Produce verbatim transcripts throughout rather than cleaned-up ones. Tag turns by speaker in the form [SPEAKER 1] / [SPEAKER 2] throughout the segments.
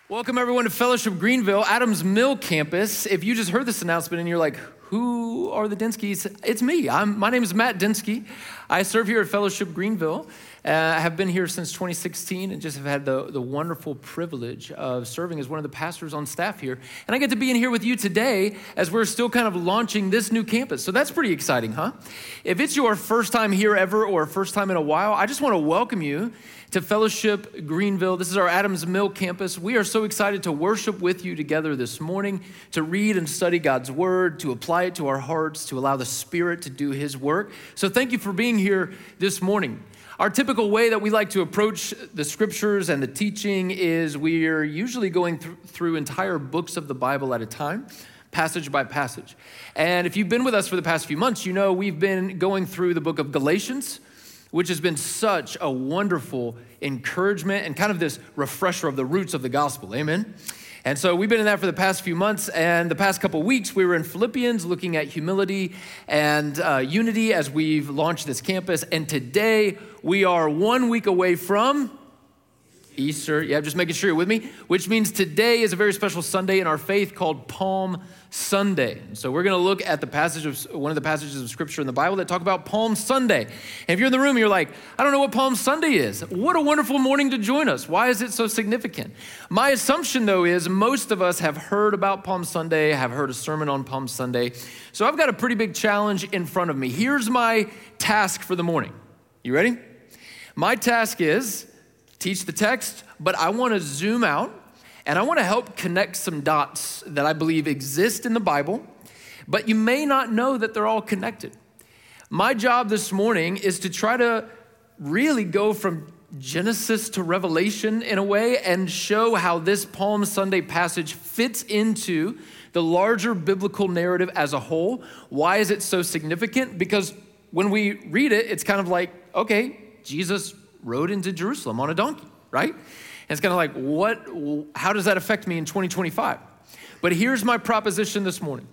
[SPEAKER 1] Welcome everyone to Fellowship Greenville, Adams Mill campus. If you just heard this announcement and you're like, who are the Dinskys? It's me. I'm, my name is Matt Dinsky. I serve here at Fellowship Greenville. Uh, I have been here since twenty sixteen and just have had the, the wonderful privilege of serving as one of the pastors on staff here. And I get to be in here with you today as we're still kind of launching this new campus. So that's pretty exciting, huh? If it's your first time here ever or first time in a while, I just want to welcome you to Fellowship Greenville. This is our Adams Mill campus. We are so excited to worship with you together this morning, to read and study God's word, to apply it to our hearts, to allow the Spirit to do his work. So thank you for being here this morning. Our typical way that we like to approach the scriptures and the teaching is we are usually going th- through entire books of the Bible at a time, passage by passage. And if you've been with us for the past few months, you know we've been going through the book of Galatians, which has been such a wonderful encouragement and kind of this refresher of the roots of the gospel, amen? And so we've been in that for the past few months, and the past couple weeks we were in Philippians looking at humility and uh, unity as we've launched this campus, and today we are one week away from Easter. Yeah, just making sure you're with me, which means today is a very special Sunday in our faith called Palm Sunday. So we're going to look at the passage of one of the passages of scripture in the Bible that talk about Palm Sunday. And if you're in the room, you're like, I don't know what Palm Sunday is. What a wonderful morning to join us. Why is it so significant? My assumption, though, is most of us have heard about Palm Sunday, have heard a sermon on Palm Sunday. So I've got a pretty big challenge in front of me. Here's my task for the morning. You ready? My task is teach the text, but I want to zoom out and I want to help connect some dots that I believe exist in the Bible, but you may not know that they're all connected. My job this morning is to try to really go from Genesis to Revelation in a way and show how this Palm Sunday passage fits into the larger biblical narrative as a whole. Why is it so significant? Because when we read it, it's kind of like, okay, Jesus rode into Jerusalem on a donkey, right? And it's kind of like, what, how does that affect me in twenty twenty-five? But here's my proposition this morning.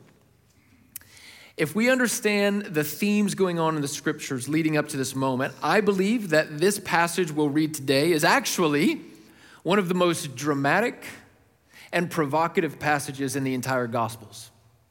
[SPEAKER 1] If we understand the themes going on in the scriptures leading up to this moment, I believe that this passage we'll read today is actually one of the most dramatic and provocative passages in the entire Gospels.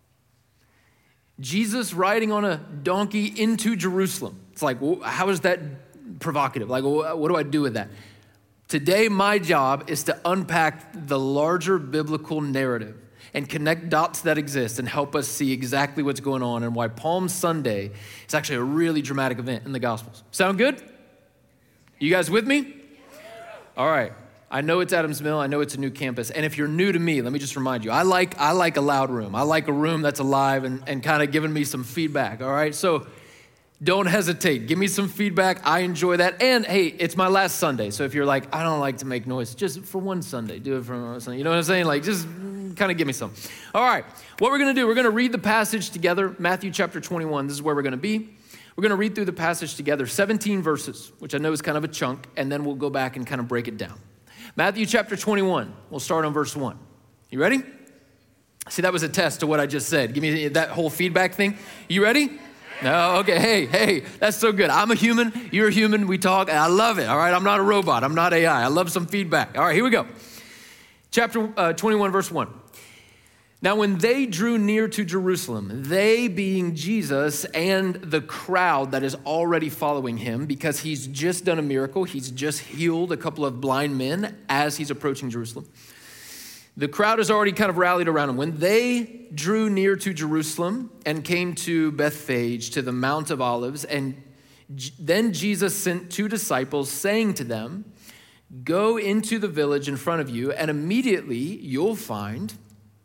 [SPEAKER 1] Jesus riding on a donkey into Jerusalem. It's like, how is that provocative? Like, what do I do with that? Today, my job is to unpack the larger biblical narrative and connect dots that exist and help us see exactly what's going on and why Palm Sunday is actually a really dramatic event in the Gospels. Sound good? You guys with me? All right. I know it's Adams Mill. I know it's a new campus. And if you're new to me, let me just remind you, I like I like a loud room. I like a room that's alive and, and kind of giving me some feedback, all right? So don't hesitate. Give me some feedback. I enjoy that. And hey, it's my last Sunday. So if you're like, I don't like to make noise, just for one Sunday, do it for one Sunday. You know what I'm saying? Like, just kind of give me some. All right. What we're going to do, we're going to read the passage together. Matthew chapter twenty-one. This is where we're going to be. We're going to read through the passage together, seventeen verses, which I know is kind of a chunk. And then we'll go back and kind of break it down. Matthew chapter twenty-one. We'll start on verse one. You ready? See, that was a test to what I just said. Give me that whole feedback thing. You ready? No, okay, hey, hey, that's so good. I'm a human, you're a human, we talk, and I love it, all right? I'm not a robot, I'm not A I. I love some feedback. All right, here we go. Chapter uh, twenty-one, verse one. Now, when they drew near to Jerusalem, they being Jesus and the crowd that is already following him, because he's just done a miracle, he's just healed a couple of blind men as he's approaching Jerusalem. The crowd has already kind of rallied around him. When they drew near to Jerusalem and came to Bethphage, to the Mount of Olives, and J- then Jesus sent two disciples, saying to them, go into the village in front of you, and immediately you'll find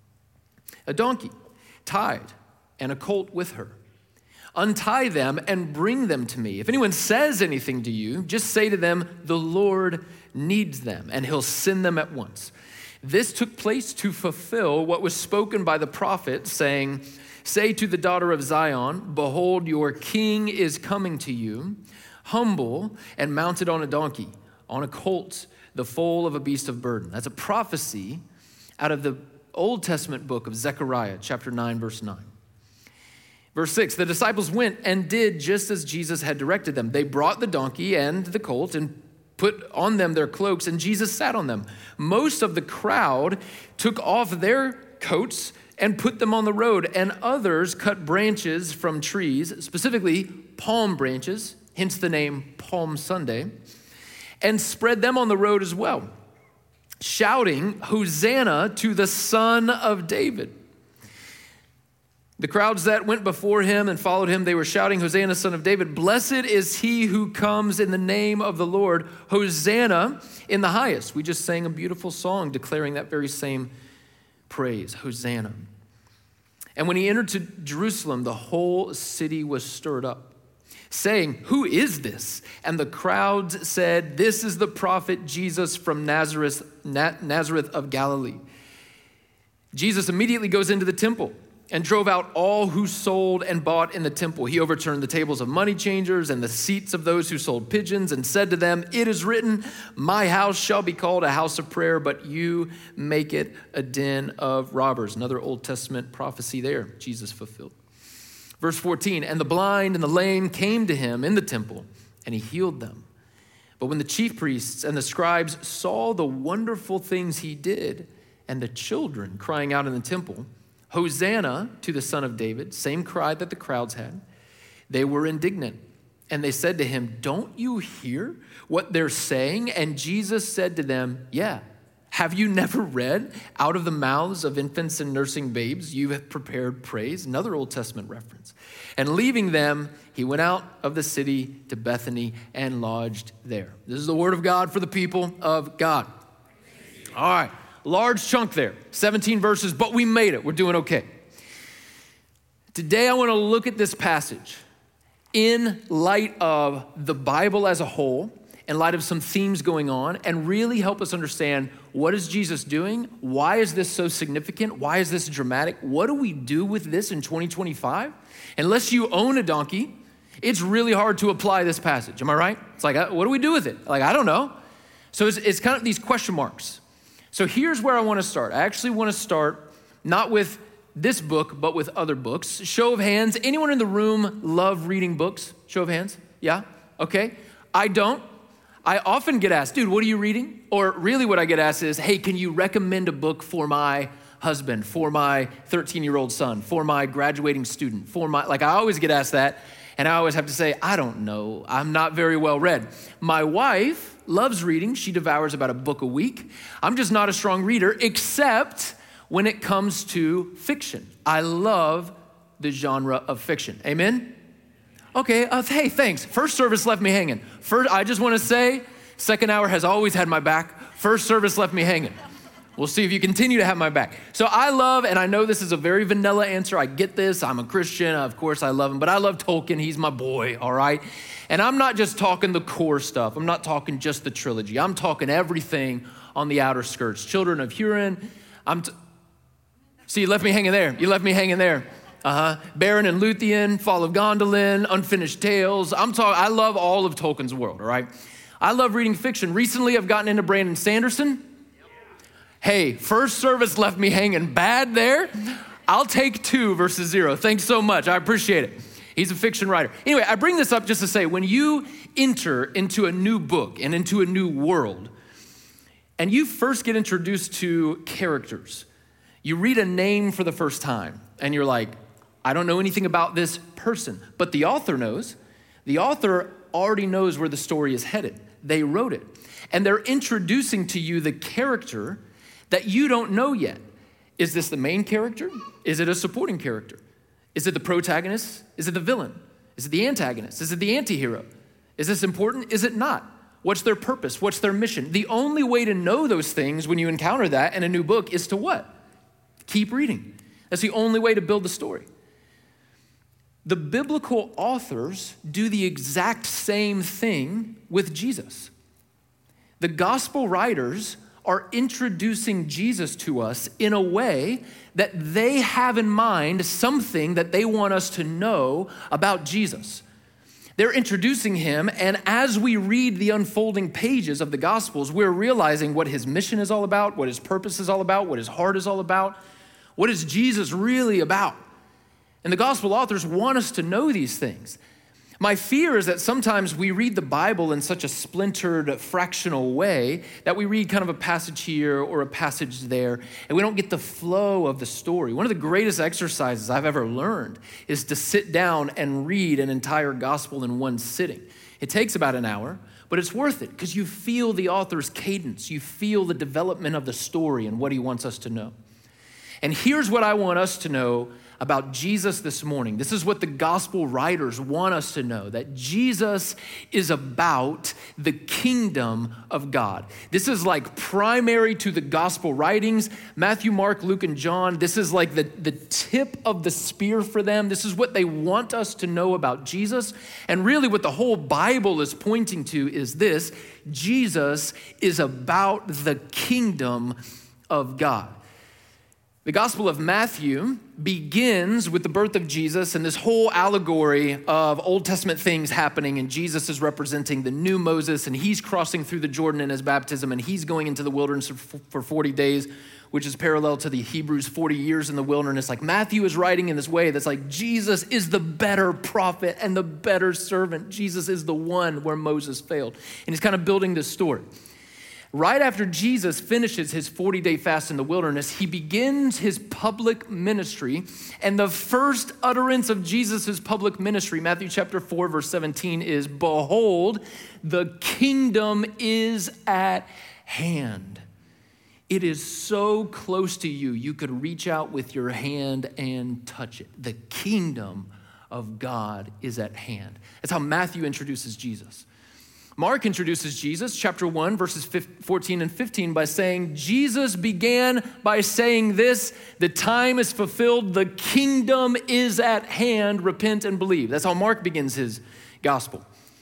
[SPEAKER 1] a donkey tied and a colt with her. Untie them and bring them to me. If anyone says anything to you, just say to them, the Lord needs them, and he'll send them at once. This took place to fulfill what was spoken by the prophet, saying, say to the daughter of Zion, behold, your king is coming to you, humble and mounted on a donkey, on a colt, the foal of a beast of burden. That's a prophecy out of the Old Testament book of Zechariah, chapter nine, verse nine. Verse six, the disciples went and did just as Jesus had directed them. They brought the donkey and the colt and put on them their cloaks, and Jesus sat on them. Most of the crowd took off their coats and put them on the road, and others cut branches from trees, specifically palm branches, hence the name Palm Sunday, and spread them on the road as well, shouting, "Hosanna to the Son of David." The crowds that went before him and followed him, they were shouting, "Hosanna, Son of David. Blessed is he who comes in the name of the Lord. Hosanna in the highest." We just sang a beautiful song declaring that very same praise, Hosanna. And when he entered to Jerusalem, the whole city was stirred up, saying, "Who is this?" And the crowds said, "This is the prophet Jesus from Nazareth, Nazareth of Galilee." Jesus immediately goes into the temple and drove out all who sold and bought in the temple. He overturned the tables of money changers and the seats of those who sold pigeons and said to them, "It is written, my house shall be called a house of prayer, but you make it a den of robbers." Another Old Testament prophecy there, Jesus fulfilled. Verse fourteen, "And the blind and the lame came to him in the temple, and he healed them. But when the chief priests and the scribes saw the wonderful things he did, and the children crying out in the temple, 'Hosanna to the Son of David,' same cry that the crowds had, they were indignant. And they said to him, 'Don't you hear what they're saying?' And Jesus said to them, 'Yeah, have you never read, out of the mouths of infants and nursing babes, you have prepared praise?'" Another Old Testament reference. "And leaving them, he went out of the city to Bethany and lodged there." This is the word of God for the people of God. All right. Large chunk there, seventeen verses, but we made it. We're doing okay. Today, I want to look at this passage in light of the Bible as a whole, in light of some themes going on, and really help us understand, what is Jesus doing? Why is this so significant? Why is this dramatic? What do we do with this in twenty twenty-five? Unless you own a donkey, it's really hard to apply this passage. Am I right? It's like, what do we do with it? Like, I don't know. So it's, it's kind of these question marks. So here's where I want to start. I actually want to start not with this book, but with other books. Show of hands. Anyone in the room love reading books? Show of hands. Yeah? Okay. I don't. I often get asked, "Dude, what are you reading?" Or really what I get asked is, "Hey, can you recommend a book for my husband, for my thirteen-year-old son, for my graduating student, for my," like I always get asked that. And I always have to say, I don't know. I'm not very well read. My wife loves reading. She devours about a book a week. I'm just not a strong reader, except when it comes to fiction. I love the genre of fiction. Amen? Okay, uh, hey, thanks. First service left me hanging. First, I just want to say, second hour has always had my back. First service left me hanging. We'll see if you continue to have my back. So I love, and I know this is a very vanilla answer. I get this. I'm a Christian. Of course I love him. But I love Tolkien. He's my boy, all right? And I'm not just talking the core stuff. I'm not talking just the trilogy. I'm talking everything on the outer skirts. Children of Hurin. I'm t- See, you left me hanging there. You left me hanging there. Uh-huh. Beren and Luthien, Fall of Gondolin, Unfinished Tales. I'm talking, I love all of Tolkien's world, all right? I love reading fiction. Recently, I've gotten into Brandon Sanderson. Hey, first service left me hanging bad there. I'll take two versus zero. Thanks so much. I appreciate it. He's a fiction writer. Anyway, I bring this up just to say, when you enter into a new book and into a new world, and you first get introduced to characters, you read a name for the first time, and you're like, I don't know anything about this person, but the author knows. The author already knows where the story is headed. They wrote it. And they're introducing to you the character that you don't know yet. Is this the main character? Is it a supporting character? Is it the protagonist? Is it the villain? Is it the antagonist? Is it the anti-hero? Is this important? Is it not? What's their purpose? What's their mission? The only way to know those things when you encounter that in a new book is to what? Keep reading. That's the only way to build the story. The biblical authors do the exact same thing with Jesus. The gospel writers are introducing Jesus to us in a way that they have in mind something that they want us to know about Jesus. They're introducing him, and as we read the unfolding pages of the Gospels, we're realizing what his mission is all about, what his purpose is all about, what his heart is all about. What is Jesus really about? And the gospel authors want us to know these things. My fear is that sometimes we read the Bible in such a splintered, fractional way that we read kind of a passage here or a passage there, and we don't get the flow of the story. One of the greatest exercises I've ever learned is to sit down and read an entire gospel in one sitting. It takes about an hour, but it's worth it because you feel the author's cadence. You feel the development of the story and what he wants us to know. And here's what I want us to know about Jesus this morning. This is what the gospel writers want us to know, that Jesus is about the kingdom of God. This is like primary to the gospel writings. Matthew, Mark, Luke, and John, this is like the, the tip of the spear for them. This is what they want us to know about Jesus. And really what the whole Bible is pointing to is this: Jesus is about the kingdom of God. The Gospel of Matthew begins with the birth of Jesus and this whole allegory of Old Testament things happening, and Jesus is representing the new Moses, and he's crossing through the Jordan in his baptism, and he's going into the wilderness for forty days, which is parallel to the Hebrews forty years in the wilderness. Like Matthew is writing in this way that's like Jesus is the better prophet and the better servant. Jesus is the one where Moses failed. And he's kind of building this story. Right after Jesus finishes his forty-day fast in the wilderness, he begins his public ministry. And the first utterance of Jesus' public ministry, Matthew chapter four, verse seventeen, is, "Behold, the kingdom is at hand." It is so close to you, you could reach out with your hand and touch it. The kingdom of God is at hand. That's how Matthew introduces Jesus. Mark introduces Jesus, chapter one, verses fourteen and fifteen, by saying, Jesus began by saying this: the time is fulfilled, the kingdom is at hand, repent and believe. That's how Mark begins his gospel.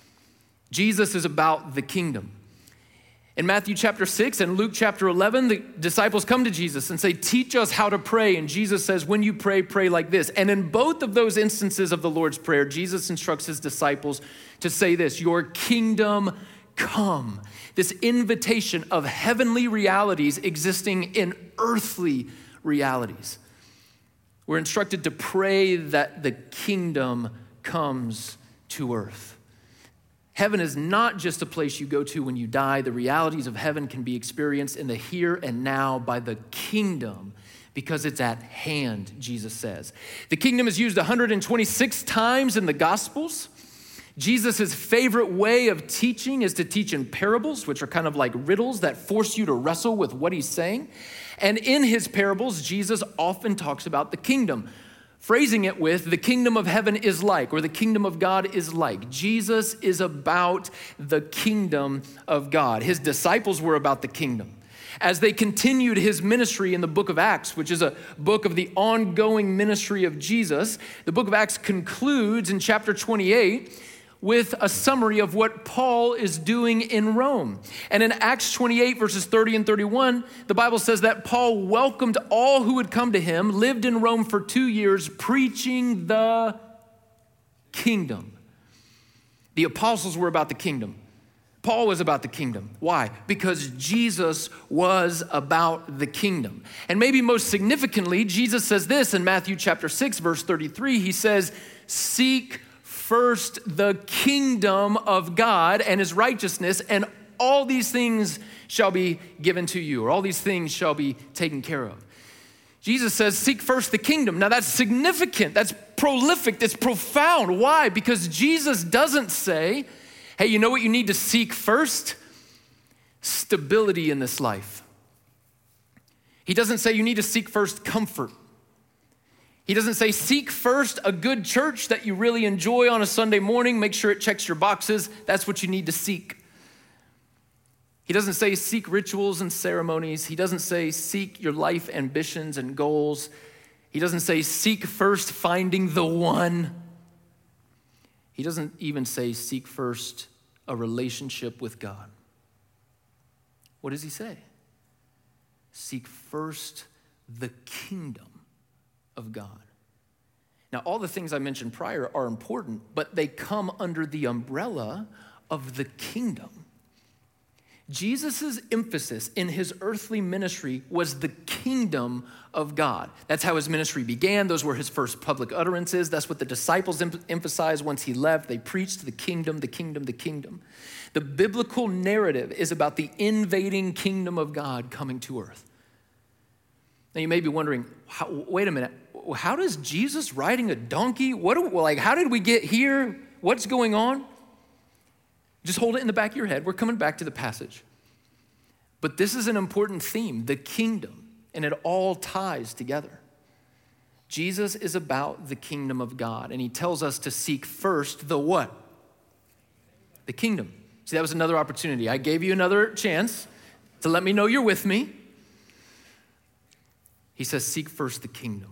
[SPEAKER 1] Jesus is about the kingdom. In Matthew chapter six and Luke chapter eleven, the disciples come to Jesus and say, teach us how to pray. And Jesus says, when you pray, pray like this. And in both of those instances of the Lord's Prayer, Jesus instructs his disciples to say this: your kingdom come. This invitation of heavenly realities existing in earthly realities. We're instructed to pray that the kingdom comes to earth. Heaven is not just a place you go to when you die. The realities of heaven can be experienced in the here and now by the kingdom, because it's at hand, Jesus says. The kingdom is used one hundred twenty-six times in the Gospels. Jesus' favorite way of teaching is to teach in parables, which are kind of like riddles that force you to wrestle with what he's saying. And in his parables, Jesus often talks about the kingdom, phrasing it with, the kingdom of heaven is like, or the kingdom of God is like. Jesus is about the kingdom of God. His disciples were about the kingdom. As they continued his ministry in the book of Acts, which is a book of the ongoing ministry of Jesus, the book of Acts concludes in chapter twenty-eight with a summary of what Paul is doing in Rome. And in Acts twenty-eight, verses thirty and thirty-one, the Bible says that Paul welcomed all who would come to him, lived in Rome for two years, preaching the kingdom. The apostles were about the kingdom. Paul was about the kingdom. Why? Because Jesus was about the kingdom. And maybe most significantly, Jesus says this in Matthew chapter six, verse thirty-three. He says, seek first the kingdom of God and his righteousness, and all these things shall be given to you, or all these things shall be taken care of. Jesus says, seek first the kingdom. Now that's significant, that's prolific, that's profound. Why? Because Jesus doesn't say, hey, you know what you need to seek first? Stability in this life. He doesn't say you need to seek first comfort. He doesn't say, seek first a good church that you really enjoy on a Sunday morning. Make sure it checks your boxes. That's what you need to seek. He doesn't say, seek rituals and ceremonies. He doesn't say, seek your life ambitions and goals. He doesn't say, seek first finding the one. He doesn't even say, seek first a relationship with God. What does he say? Seek first the kingdom of God. Now, all the things I mentioned prior are important, but they come under the umbrella of the kingdom. Jesus' emphasis in his earthly ministry was the kingdom of God. That's how his ministry began. Those were his first public utterances. That's what the disciples em- emphasized once he left. They preached the kingdom, the kingdom, the kingdom. The biblical narrative is about the invading kingdom of God coming to earth. Now you may be wondering, how, wait a minute, how does Jesus riding a donkey, what do, like, how did we get here? What's going on? Just hold it in the back of your head. We're coming back to the passage. But this is an important theme, the kingdom, and it all ties together. Jesus is about the kingdom of God, and he tells us to seek first the what? The kingdom. See, that was another opportunity. I gave you another chance to let me know you're with me. He says, seek first the kingdom.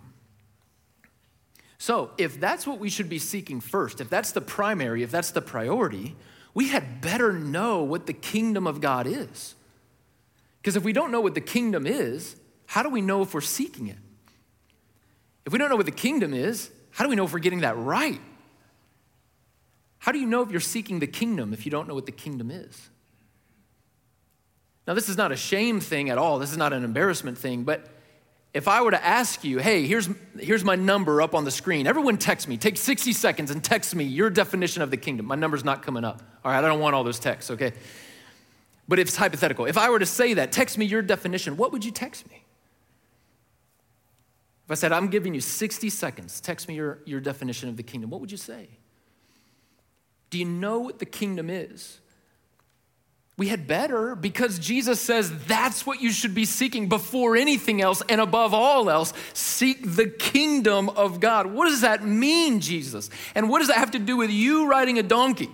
[SPEAKER 1] So if that's what we should be seeking first, if that's the primary, if that's the priority, we had better know what the kingdom of God is. Because if we don't know what the kingdom is, how do we know if we're seeking it? If we don't know what the kingdom is, how do we know if we're getting that right? How do you know if you're seeking the kingdom if you don't know what the kingdom is? Now, this is not a shame thing at all. This is not an embarrassment thing, but if I were to ask you, hey, here's, here's my number up on the screen. Everyone text me. Take sixty seconds and text me your definition of the kingdom. My number's not coming up. All right, I don't want all those texts, okay? But if it's hypothetical. If I were to say that, text me your definition, what would you text me? If I said, I'm giving you sixty seconds, text me your, your definition of the kingdom, what would you say? Do you know what the kingdom is? We had better, because Jesus says that's what you should be seeking before anything else, and above all else, seek the kingdom of God. What does that mean, Jesus? And what does that have to do with you riding a donkey?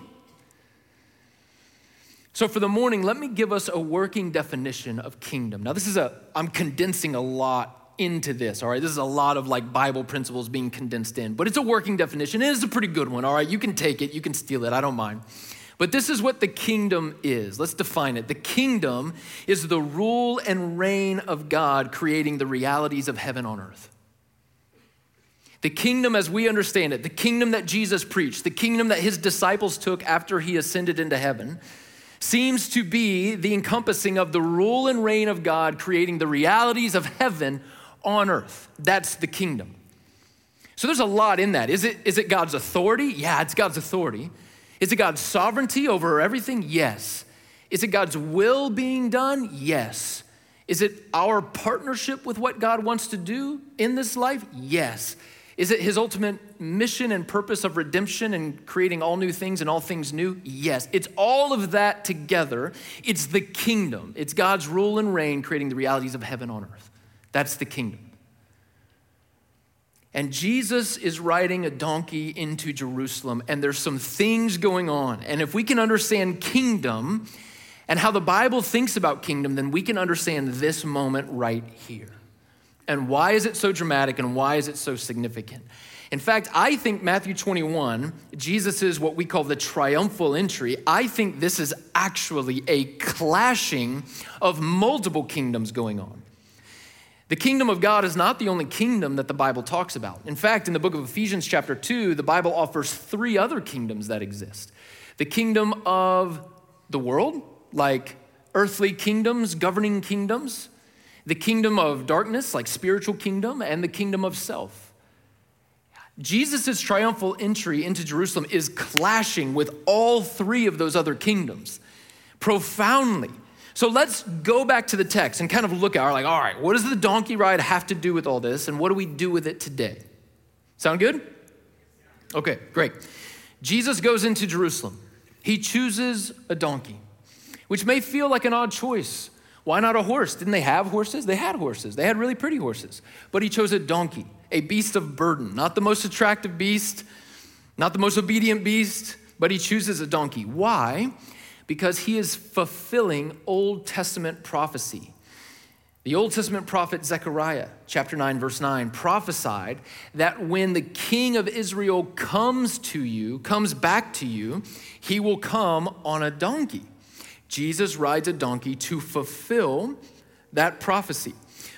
[SPEAKER 1] So for the morning, let me give us a working definition of kingdom. Now this is a, I'm condensing a lot into this, all right? This is a lot of like Bible principles being condensed in, but it's a working definition. It is a pretty good one, all right? You can take it, you can steal it, I don't mind. But this is what the kingdom is. Let's define it. The kingdom is the rule and reign of God creating the realities of heaven on earth. The kingdom as we understand it, the kingdom that Jesus preached, the kingdom that his disciples took after he ascended into heaven, seems to be the encompassing of the rule and reign of God creating the realities of heaven on earth. That's the kingdom. So there's a lot in that. Is it, is it God's authority? Yeah, it's God's authority. Is it God's sovereignty over everything? Yes. Is it God's will being done? Yes. Is it our partnership with what God wants to do in this life? Yes. Is it his ultimate mission and purpose of redemption and creating all new things and all things new? Yes. It's all of that together. It's the kingdom. It's God's rule and reign creating the realities of heaven on earth. That's the kingdom. And Jesus is riding a donkey into Jerusalem, and there's some things going on. And if we can understand kingdom and how the Bible thinks about kingdom, then we can understand this moment right here. And why is it so dramatic, and why is it so significant? In fact, I think Matthew twenty-one, Jesus is what we call the triumphal entry. I think this is actually a clashing of multiple kingdoms going on. The kingdom of God is not the only kingdom that the Bible talks about. In fact, in the book of Ephesians chapter two, the Bible offers three other kingdoms that exist. The kingdom of the world, like earthly kingdoms, governing kingdoms. The kingdom of darkness, like spiritual kingdom, and the kingdom of self. Jesus' triumphal entry into Jerusalem is clashing with all three of those other kingdoms profoundly. So let's go back to the text and kind of look at it, like, all right, what does the donkey ride have to do with all this, and what do we do with it today? Sound good? Okay, great. Jesus goes into Jerusalem. He chooses a donkey, which may feel like an odd choice. Why not a horse? Didn't they have horses? They had horses. They had really pretty horses. But he chose a donkey, a beast of burden, not the most attractive beast, not the most obedient beast, but he chooses a donkey. Why? Because he is fulfilling Old Testament prophecy. The Old Testament prophet Zechariah, chapter nine, verse nine, prophesied that when the king of Israel comes to you, comes back to you, he will come on a donkey. Jesus rides a donkey to fulfill that prophecy.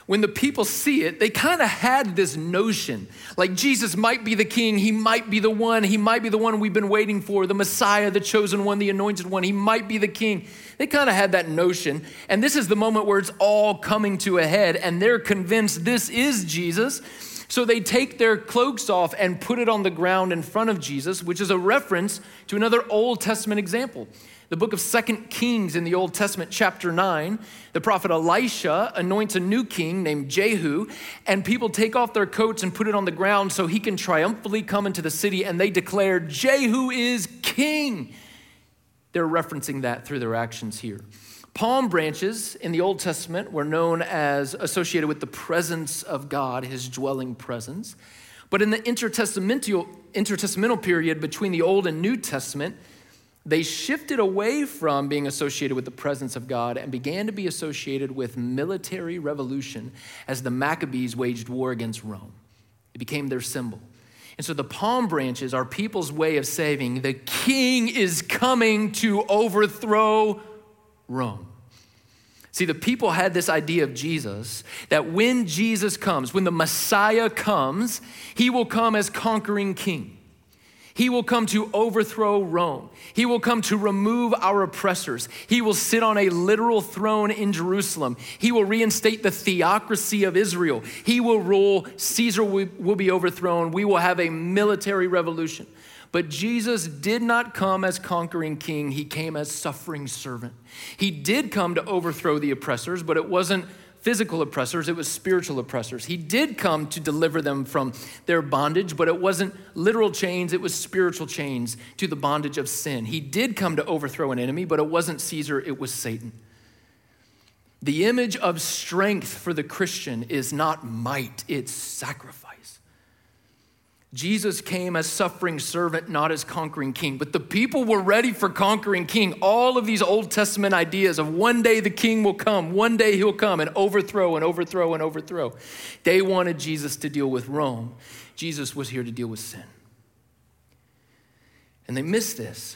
[SPEAKER 1] when the people see it, they kind of had this notion, like Jesus might be the king, he might be the one, he might be the one we've been waiting for, the Messiah, the chosen one, the anointed one, he might be the king. They kind of had that notion, and this is the moment where it's all coming to a head, and they're convinced this is Jesus. So they take their cloaks off and put it on the ground in front of Jesus, which is a reference to another Old Testament example. The book of Second Kings in the Old Testament, chapter nine, the prophet Elisha anoints a new king named Jehu, and people take off their coats and put it on the ground so he can triumphantly come into the city, and they declare, Jehu is king. They're referencing that through their actions here. Palm branches in the Old Testament were known as associated with the presence of God, his dwelling presence. But in the intertestamental, intertestamental period between the Old and New Testament, they shifted away from being associated with the presence of God and began to be associated with military revolution as the Maccabees waged war against Rome. It became their symbol. And so the palm branches are people's way of saying the king is coming to overthrow Rome. See, the people had this idea of Jesus, that when Jesus comes, when the Messiah comes, he will come as conquering king. He will come to overthrow Rome. He will come to remove our oppressors. He will sit on a literal throne in Jerusalem. He will reinstate the theocracy of Israel. He will rule. Caesar will be overthrown. We will have a military revolution. But Jesus did not come as conquering king. He came as suffering servant. He did come to overthrow the oppressors, but it wasn't physical oppressors, it was spiritual oppressors. He did come to deliver them from their bondage, but it wasn't literal chains, it was spiritual chains to the bondage of sin. He did come to overthrow an enemy, but it wasn't Caesar, it was Satan. The image of strength for the Christian is not might, it's sacrifice. Jesus came as suffering servant, not as conquering king. But the people were ready for conquering king. All of these Old Testament ideas of one day the king will come, one day he'll come and overthrow and overthrow and overthrow. They wanted Jesus to deal with Rome. Jesus was here to deal with sin. And they missed this.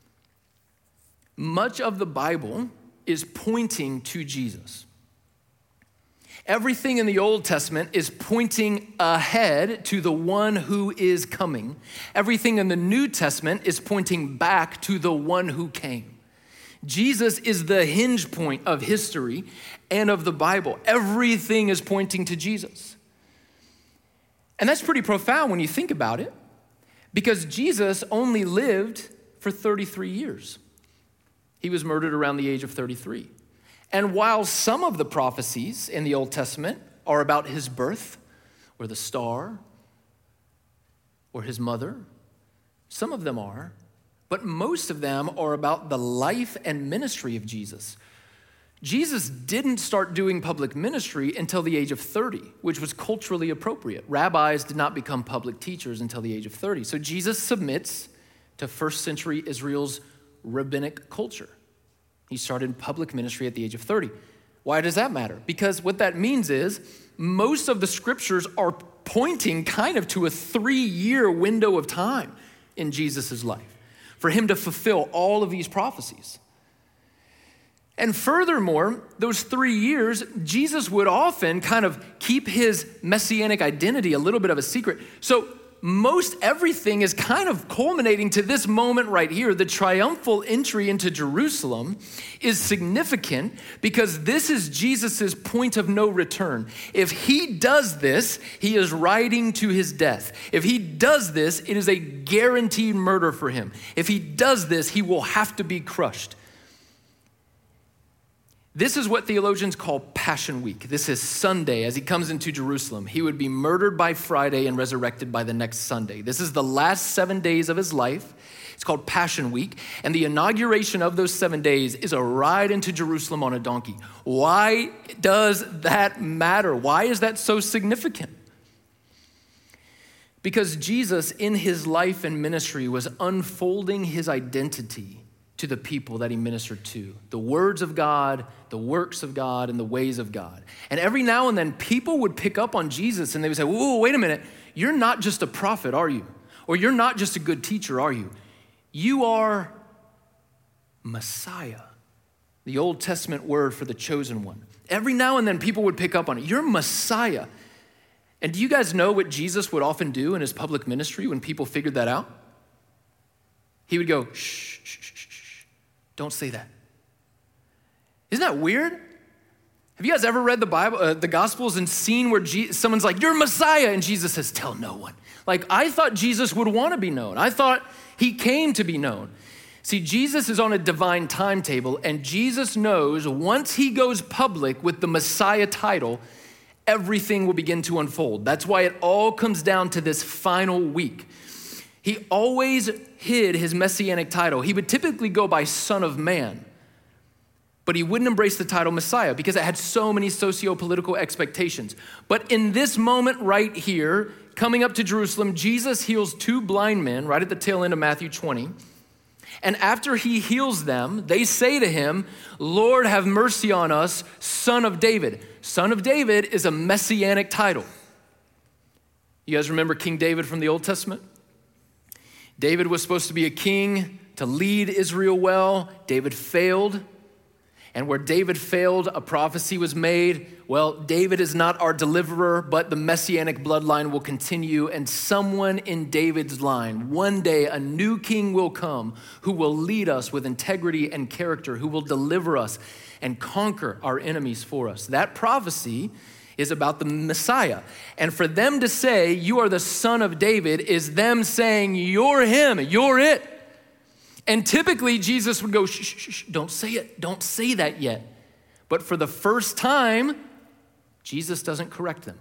[SPEAKER 1] Much of the Bible is pointing to Jesus. Everything in the Old Testament is pointing ahead to the one who is coming. Everything in the New Testament is pointing back to the one who came. Jesus is the hinge point of history and of the Bible. Everything is pointing to Jesus. And that's pretty profound when you think about it, because Jesus only lived for thirty-three years. He was murdered around the age of thirty-three. And while some of the prophecies in the Old Testament are about his birth, or the star, or his mother, some of them are, but most of them are about the life and ministry of Jesus. Jesus didn't start doing public ministry until the age of thirty, which was culturally appropriate. Rabbis did not become public teachers until the age of thirty. So Jesus submits to first century Israel's rabbinic culture. He started public ministry at the age of thirty. Why does that matter? Because what that means is most of the scriptures are pointing kind of to a three-year window of time in Jesus' life for him to fulfill all of these prophecies. And furthermore, those three years, Jesus would often kind of keep his messianic identity a little bit of a secret. So most everything is kind of culminating to this moment right here. The triumphal entry into Jerusalem is significant because this is Jesus's point of no return. If he does this, he is riding to his death. If he does this, it is a guaranteed murder for him. If he does this, he will have to be crushed. This is what theologians call Passion Week. This is Sunday as he comes into Jerusalem. He would be murdered by Friday and resurrected by the next Sunday. This is the last seven days of his life. It's called Passion Week. And the inauguration of those seven days is a ride into Jerusalem on a donkey. Why does that matter? Why is that so significant? Because Jesus in his life and ministry was unfolding his identity to the people that he ministered to, the words of God, the works of God, and the ways of God. And every now and then, people would pick up on Jesus and they would say, whoa, wait a minute, you're not just a prophet, are you? Or you're not just a good teacher, are you? You are Messiah, the Old Testament word for the chosen one. Every now and then people would pick up on it. You're Messiah. And do you guys know what Jesus would often do in his public ministry when people figured that out? He would go, shh, shh, shh, shh, shh. Don't say that. Isn't that weird? Have you guys ever read the Bible, uh, the Gospels, and seen where Je- someone's like, you're Messiah, and Jesus says, tell no one. Like, I thought Jesus would want to be known. I thought he came to be known. See, Jesus is on a divine timetable, and Jesus knows once he goes public with the Messiah title, everything will begin to unfold. That's why it all comes down to this final week. He always hid his messianic title. He would typically go by Son of Man, but he wouldn't embrace the title Messiah because it had so many socio-political expectations. But in this moment right here, coming up to Jerusalem, Jesus heals two blind men right at the tail end of Matthew twenty. And after he heals them, they say to him, Lord, have mercy on us, Son of David. Son of David is a messianic title. You guys remember King David from the Old Testament? David was supposed to be a king to lead Israel well. David failed. And where David failed, a prophecy was made. Well, David is not our deliverer, but the messianic bloodline will continue, and someone in David's line, one day a new king will come who will lead us with integrity and character, who will deliver us and conquer our enemies for us. That prophecy is about the Messiah. And for them to say, you are the Son of David, is them saying, you're him, you're it. And typically, Jesus would go, shh, shh, shh, don't say it. Don't say that yet. But for the first time, Jesus doesn't correct them.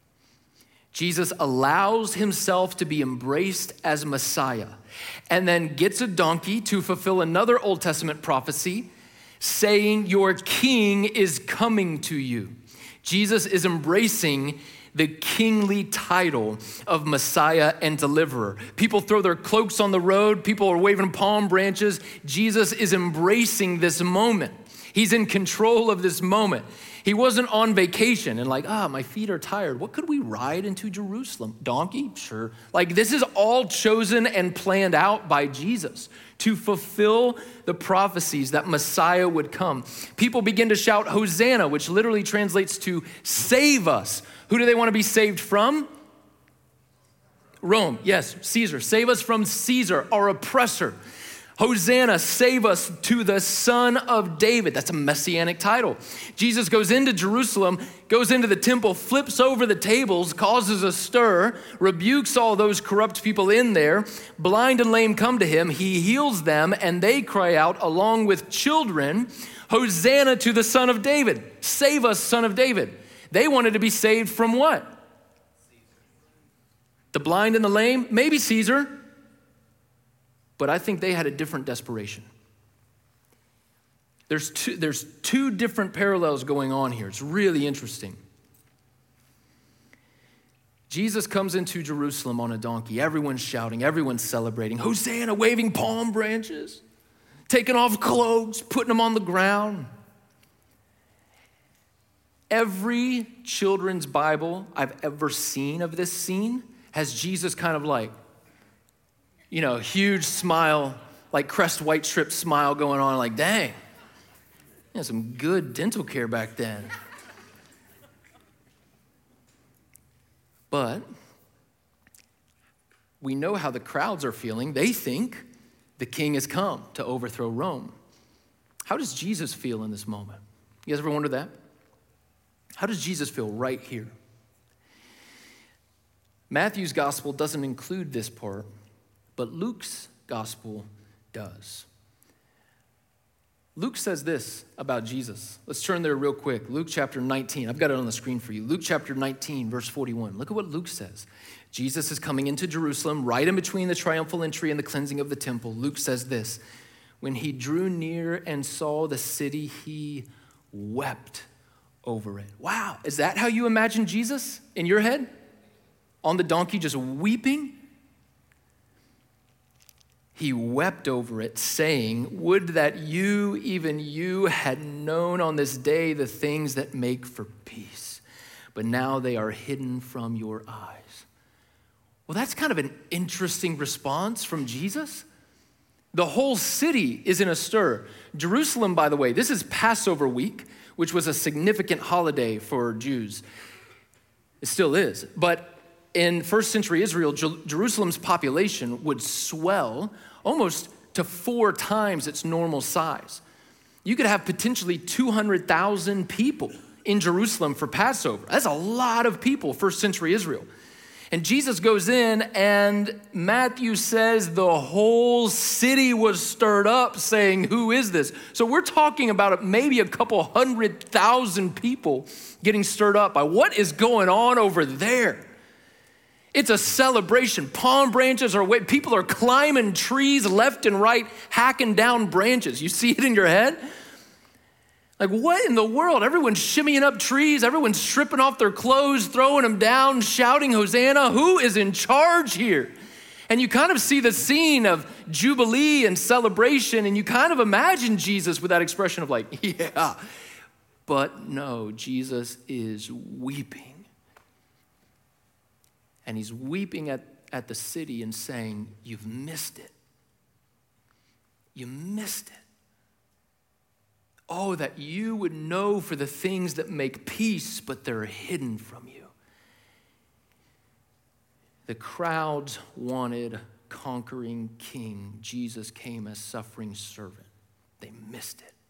[SPEAKER 1] Jesus allows himself to be embraced as Messiah and then gets a donkey to fulfill another Old Testament prophecy saying, your king is coming to you. Jesus is embracing the kingly title of Messiah and deliverer. People throw their cloaks on the road. People are waving palm branches. Jesus is embracing this moment. He's in control of this moment. He wasn't on vacation and like, ah, my feet are tired. What could we ride into Jerusalem? Donkey? Sure. Like, this is all chosen and planned out by Jesus to fulfill the prophecies that Messiah would come. People begin to shout, Hosanna, which literally translates to save us. Who do they want to be saved from? Rome, yes, Caesar. Save us from Caesar, our oppressor. Hosanna, save us to the Son of David. That's a messianic title. Jesus goes into Jerusalem, goes into the temple, flips over the tables, causes a stir, rebukes all those corrupt people in there. Blind and lame come to him. He heals them, and they cry out along with children, Hosanna to the Son of David. Save us, Son of David. They wanted to be saved from what? Caesar. The blind and the lame? Maybe Caesar. But I think they had a different desperation. There's two, there's two different parallels going on here. It's really interesting. Jesus comes into Jerusalem on a donkey. Everyone's shouting. Everyone's celebrating. Hosanna, waving palm branches, taking off clothes, putting them on the ground. Every children's Bible I've ever seen of this scene has Jesus kind of like, you know, huge smile, like Crest White Strip smile going on, like, dang, you had some good dental care back then. But we know how the crowds are feeling. They think the king has come to overthrow Rome. How does Jesus feel in this moment? You guys ever wonder that? How does Jesus feel right here? Matthew's gospel doesn't include this part, but Luke's gospel does. Luke says this about Jesus. Let's turn there real quick. Luke chapter nineteen. I've got it on the screen for you. Luke chapter nineteen, verse forty-one. Look at what Luke says. Jesus is coming into Jerusalem, right in between the triumphal entry and the cleansing of the temple. Luke says this, when he drew near and saw the city, he wept over it. Wow, is that how you imagine Jesus in your head? On the donkey just weeping? He wept over it, saying, would that you, even you, had known on this day the things that make for peace, but now they are hidden from your eyes. Well, that's kind of an interesting response from Jesus. The whole city is in a stir. Jerusalem, by the way, this is Passover week, which was a significant holiday for Jews. It still is. But in first century Israel, Jerusalem's population would swell almost to four times its normal size. You could have potentially two hundred thousand people in Jerusalem for Passover. That's a lot of people, first century Israel. And Jesus goes in, and Matthew says the whole city was stirred up, saying, who is this? So we're talking about maybe a couple hundred thousand people getting stirred up by what is going on over there. It's a celebration. Palm branches are waving. People are climbing trees left and right, hacking down branches. You see it in your head? Like, what in the world? Everyone's shimmying up trees. Everyone's stripping off their clothes, throwing them down, shouting, Hosanna. Who is in charge here? And you kind of see the scene of jubilee and celebration, and you kind of imagine Jesus with that expression of like, yeah. But no, Jesus is weeping. And he's weeping at, at the city and saying, you've missed it. You missed it. Oh, that you would know for the things that make peace, but they're hidden from you. The crowds wanted conquering king. Jesus came as suffering servant. They missed it.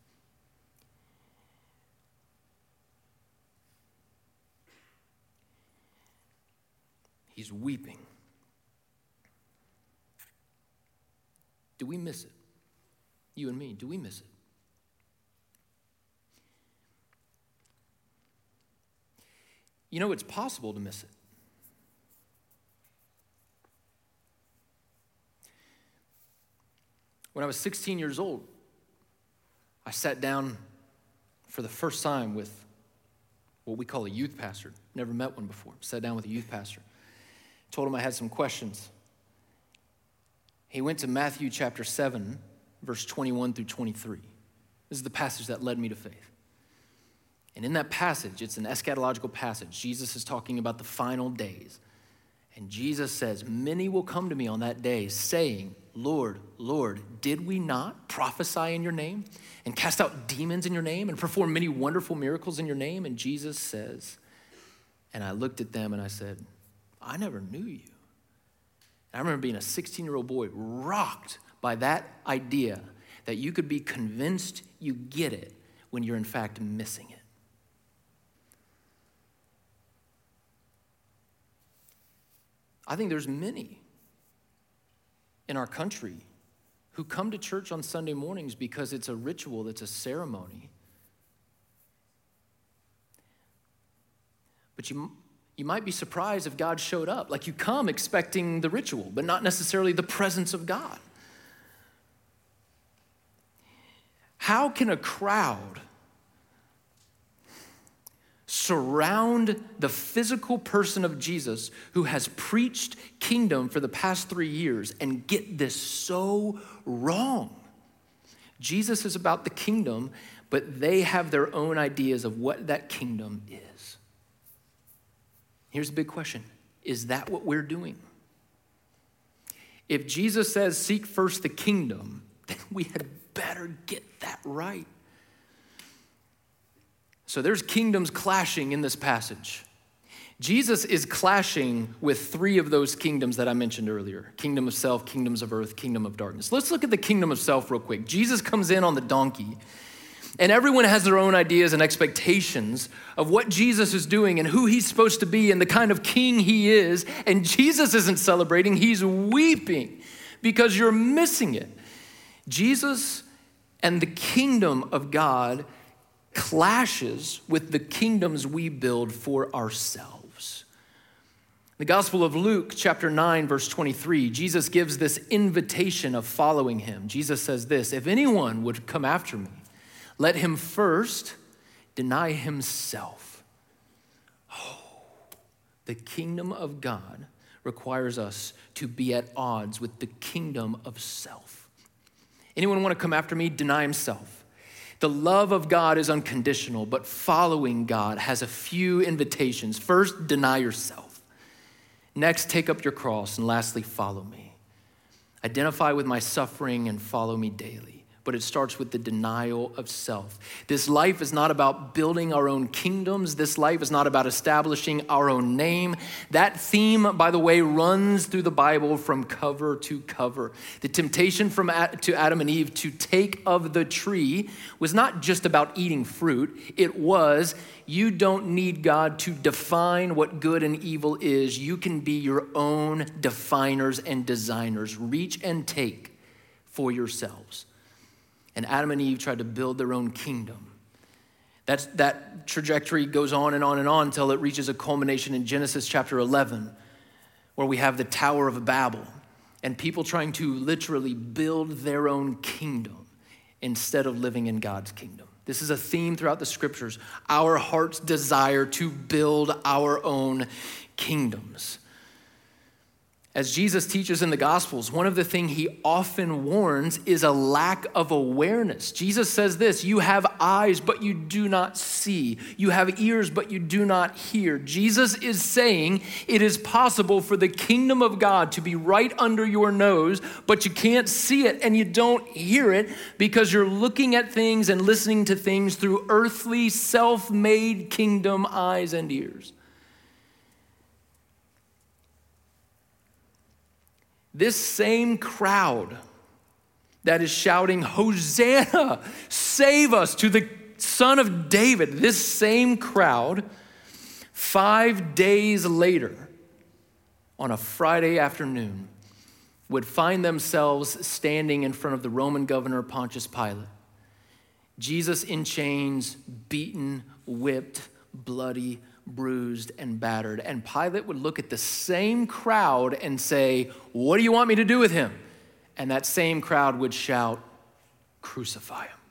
[SPEAKER 1] He's weeping. Do we miss it? You and me, do we miss it? You know, it's possible to miss it. When I was sixteen years old, I sat down for the first time with what we call a youth pastor. Never met one before. Sat down with a youth pastor. Told him I had some questions. He went to Matthew chapter seven, verse twenty-one through twenty-three. This is the passage that led me to faith. And in that passage, it's an eschatological passage. Jesus is talking about the final days. And Jesus says, many will come to me on that day saying, Lord, Lord, did we not prophesy in your name and cast out demons in your name and perform many wonderful miracles in your name? And Jesus says, and I looked at them and I said, I never knew you. And I remember being a sixteen-year-old boy rocked by that idea that you could be convinced you get it when you're in fact missing it. I think there's many in our country who come to church on Sunday mornings because it's a ritual, it's a ceremony. But you, you might be surprised if God showed up. Like you come expecting the ritual, but not necessarily the presence of God. How can a crowd surround the physical person of Jesus who has preached kingdom for the past three years and get this so wrong? Jesus is about the kingdom, but they have their own ideas of what that kingdom is. Here's the big question. Is that what we're doing? If Jesus says, seek first the kingdom, then we had better get that right. So there's kingdoms clashing in this passage. Jesus is clashing with three of those kingdoms that I mentioned earlier. Kingdom of self, kingdoms of earth, kingdom of darkness. Let's look at the kingdom of self real quick. Jesus comes in on the donkey, and everyone has their own ideas and expectations of what Jesus is doing and who he's supposed to be and the kind of king he is. And Jesus isn't celebrating, he's weeping because you're missing it. Jesus and the kingdom of God clashes with the kingdoms we build for ourselves. The Gospel of Luke, chapter nine, verse twenty-three, Jesus gives this invitation of following him. Jesus says this, if anyone would come after me, let him first deny himself. Oh, the kingdom of God requires us to be at odds with the kingdom of self. Anyone want to come after me? Deny himself. The love of God is unconditional, but following God has a few invitations. First, deny yourself. Next, take up your cross. And lastly, follow me. Identify with my suffering and follow me daily. but it starts with the denial of self. This life is not about building our own kingdoms. This life is not about establishing our own name. That theme, by the way, runs through the Bible from cover to cover. The temptation from Ad- to Adam and Eve to take of the tree was not just about eating fruit. It was, you don't need God to define what good and evil is. You can be your own definers and designers. Reach and take for yourselves. And Adam and Eve tried to build their own kingdom. That's, that trajectory goes on and on and on until it reaches a culmination in Genesis chapter eleven, where we have the Tower of Babel and people trying to literally build their own kingdom instead of living in God's kingdom. This is a theme throughout the scriptures. Our heart's desire to build our own kingdoms. As Jesus teaches in the Gospels, one of the things he often warns is a lack of awareness. Jesus says this, you have eyes, but you do not see. You have ears, but you do not hear. Jesus is saying it is possible for the kingdom of God to be right under your nose, but you can't see it and you don't hear it because you're looking at things and listening to things through earthly, self-made kingdom eyes and ears. This same crowd that is shouting, Hosanna, save us to the Son of David, this same crowd, five days later, on a Friday afternoon, would find themselves standing in front of the Roman governor Pontius Pilate. Jesus in chains, beaten, whipped, bloody, bruised and battered. And Pilate would look at the same crowd and say, what do you want me to do with him? And that same crowd would shout, crucify him.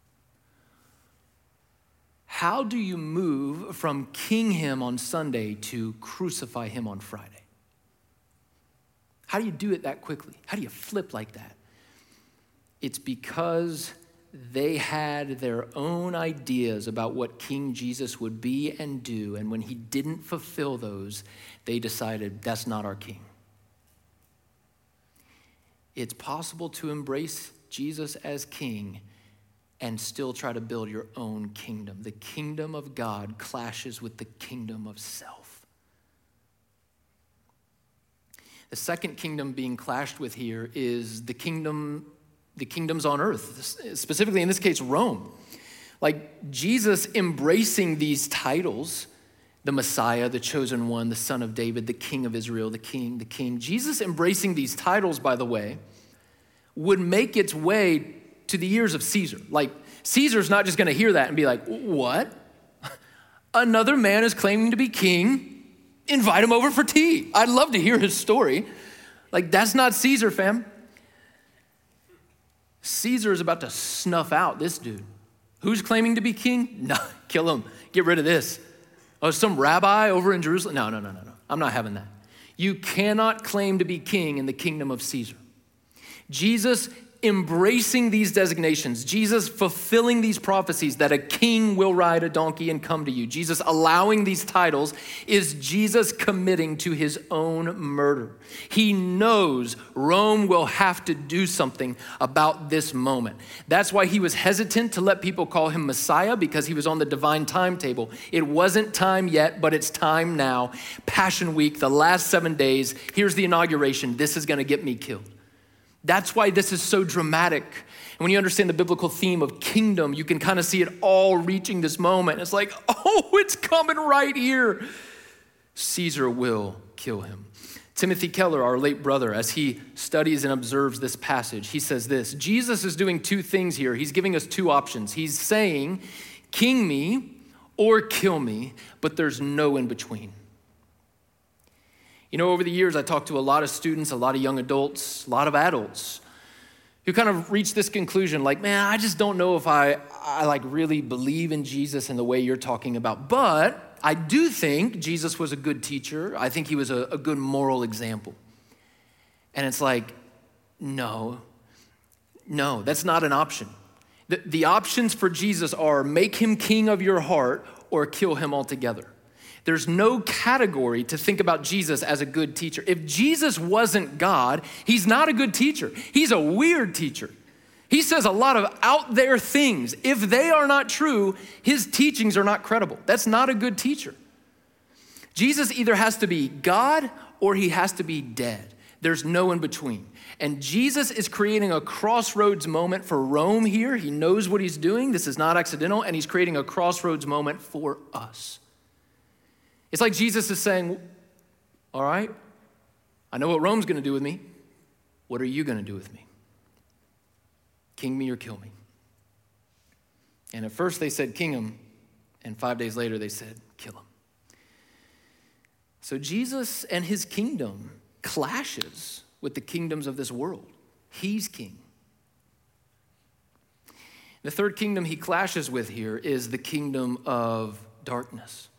[SPEAKER 1] How do you move from king him on Sunday to crucify him on Friday? How do you do it that quickly? How do you flip like that? It's because they had their own ideas about what King Jesus would be and do, and when he didn't fulfill those, they decided, that's not our king. It's possible to embrace Jesus as king and still try to build your own kingdom. The kingdom of God clashes with the kingdom of self. The second kingdom being clashed with here is the kingdom the kingdoms on earth, specifically in this case, Rome. Like Jesus embracing these titles, the Messiah, the chosen one, the Son of David, the King of Israel, the King, the King. Jesus embracing these titles, by the way, would make its way to the ears of Caesar. Like Caesar's not just gonna hear that and be like, what? Another man is claiming to be king, invite him over for tea. I'd love to hear his story. Like that's not Caesar, fam. Caesar is about to snuff out this dude. Who's claiming to be king? No, kill him. Get rid of this. Oh, some rabbi over in Jerusalem? No, no, no, no, no. I'm not having that. You cannot claim to be king in the kingdom of Caesar. Jesus embracing these designations, Jesus fulfilling these prophecies that a king will ride a donkey and come to you, Jesus allowing these titles, is Jesus committing to his own murder. He knows Rome will have to do something about this moment. That's why he was hesitant to let people call him Messiah, because he was on the divine timetable. It wasn't time yet, but it's time now. Passion Week, the last seven days, here's the inauguration. This is gonna get me killed. That's why this is so dramatic. And when you understand the biblical theme of kingdom, you can kind of see it all reaching this moment. It's like, oh, it's coming right here. Caesar will kill him. Timothy Keller, our late brother, as he studies and observes this passage, he says this: Jesus is doing two things here. He's giving us two options. He's saying, king me or kill me, but there's no in between. You know, over the years, I talked to a lot of students, a lot of young adults, a lot of adults who kind of reached this conclusion, like, man, I just don't know if I, I like really believe in Jesus in the way you're talking about. But I do think Jesus was a good teacher. I think he was a, a good moral example. And it's like, no, no, that's not an option. The, the options for Jesus are make him king of your heart or kill him altogether. There's no category to think about Jesus as a good teacher. If Jesus wasn't God, he's not a good teacher. He's a weird teacher. He says a lot of out there things. If they are not true, his teachings are not credible. That's not a good teacher. Jesus either has to be God or he has to be dead. There's no in between. And Jesus is creating a crossroads moment for Rome here. He knows what he's doing. This is not accidental. And he's creating a crossroads moment for us. It's like Jesus is saying, all right, I know what Rome's going to do with me. What are you going to do with me? King me or kill me. And at first they said, king him. And five days later they said, kill him. So Jesus and his kingdom clashes with the kingdoms of this world. He's king. The third kingdom he clashes with here is the kingdom of darkness.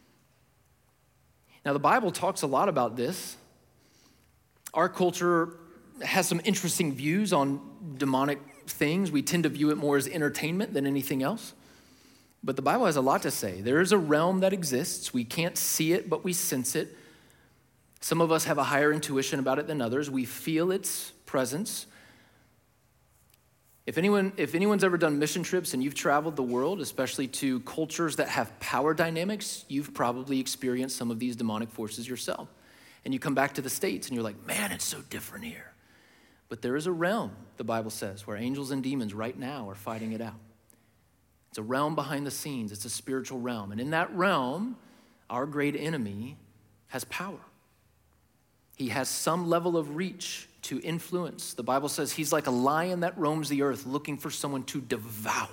[SPEAKER 1] Now, the Bible talks a lot about this. Our culture has some interesting views on demonic things. We tend to view it more as entertainment than anything else. But the Bible has a lot to say. There is a realm that exists. We can't see it, but we sense it. Some of us have a higher intuition about it than others. We feel its presence. If anyone, if anyone's ever done mission trips and you've traveled the world, especially to cultures that have power dynamics, you've probably experienced some of these demonic forces yourself. And you come back to the States and you're like, man, it's so different here. But there is a realm, the Bible says, where angels and demons right now are fighting it out. It's a realm behind the scenes. It's a spiritual realm. And in that realm, our great enemy has power. He has some level of reach to influence. The Bible says he's like a lion that roams the earth looking for someone to devour.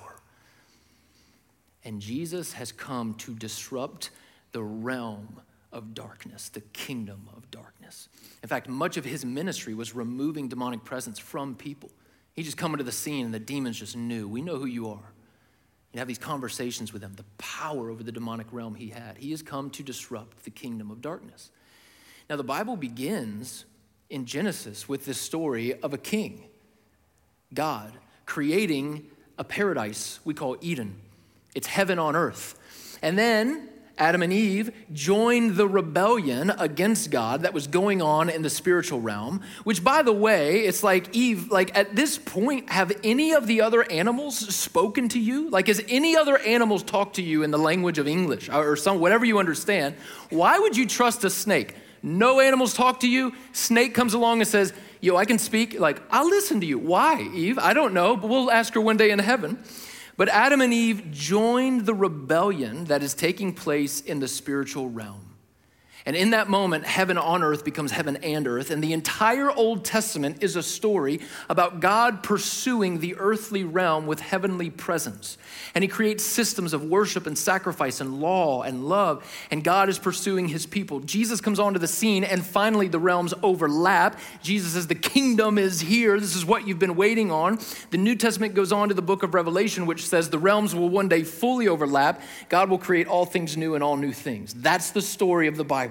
[SPEAKER 1] And Jesus has come to disrupt the realm of darkness, the kingdom of darkness. In fact, much of his ministry was removing demonic presence from people. He just come into the scene and the demons just knew, we know who you are. You have these conversations with them, the power over the demonic realm he had. He has come to disrupt the kingdom of darkness. Now, the Bible begins in Genesis with this story of a king, God, creating a paradise we call Eden. It's heaven on earth. And then Adam and Eve joined the rebellion against God that was going on in the spiritual realm, which, by the way, it's like Eve, like at this point, have any of the other animals spoken to you? Like, has any other animals talked to you in the language of English or some, whatever you understand? Why would you trust a snake? No animals talk to you. Snake comes along and says, yo, I can speak. Like, I'll listen to you. Why, Eve? I don't know, but we'll ask her one day in heaven. But Adam and Eve joined the rebellion that is taking place in the spiritual realm. And in that moment, heaven on earth becomes heaven and earth. And the entire Old Testament is a story about God pursuing the earthly realm with heavenly presence. And he creates systems of worship and sacrifice and law and love. And God is pursuing his people. Jesus comes onto the scene and finally the realms overlap. Jesus says, the kingdom is here. This is what you've been waiting on. The New Testament goes on to the book of Revelation, which says the realms will one day fully overlap. God will create all things new and all new things. That's the story of the Bible.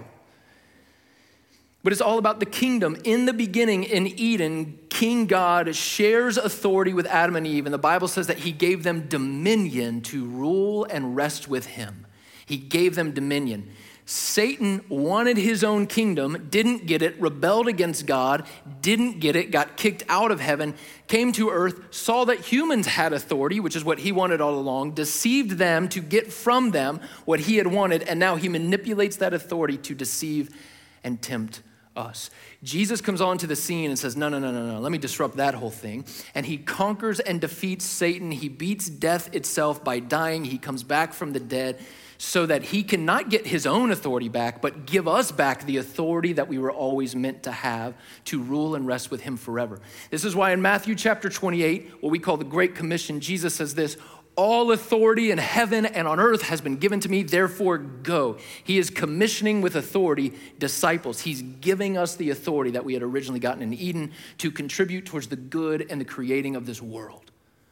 [SPEAKER 1] But it's all about the kingdom. In the beginning, in Eden, King God shares authority with Adam and Eve, and the Bible says that he gave them dominion to rule and rest with him. He gave them dominion. Satan wanted his own kingdom, didn't get it, rebelled against God, didn't get it, got kicked out of heaven, came to earth, saw that humans had authority, which is what he wanted all along, deceived them to get from them what he had wanted, and now he manipulates that authority to deceive and tempt us. Jesus comes onto the scene and says, no, no, no, no, no, let me disrupt that whole thing. And he conquers and defeats Satan. He beats death itself by dying. He comes back from the dead so that he can not get his own authority back, but give us back the authority that we were always meant to have to rule and rest with him forever. This is why in Matthew chapter twenty-eight, what we call the Great Commission, Jesus says this, all authority in heaven and on earth has been given to me, therefore go. He is commissioning with authority disciples. He's giving us the authority that we had originally gotten in Eden to contribute towards the good and the creating of this world.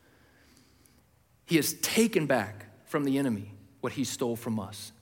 [SPEAKER 1] He has taken back from the enemy what he stole from us.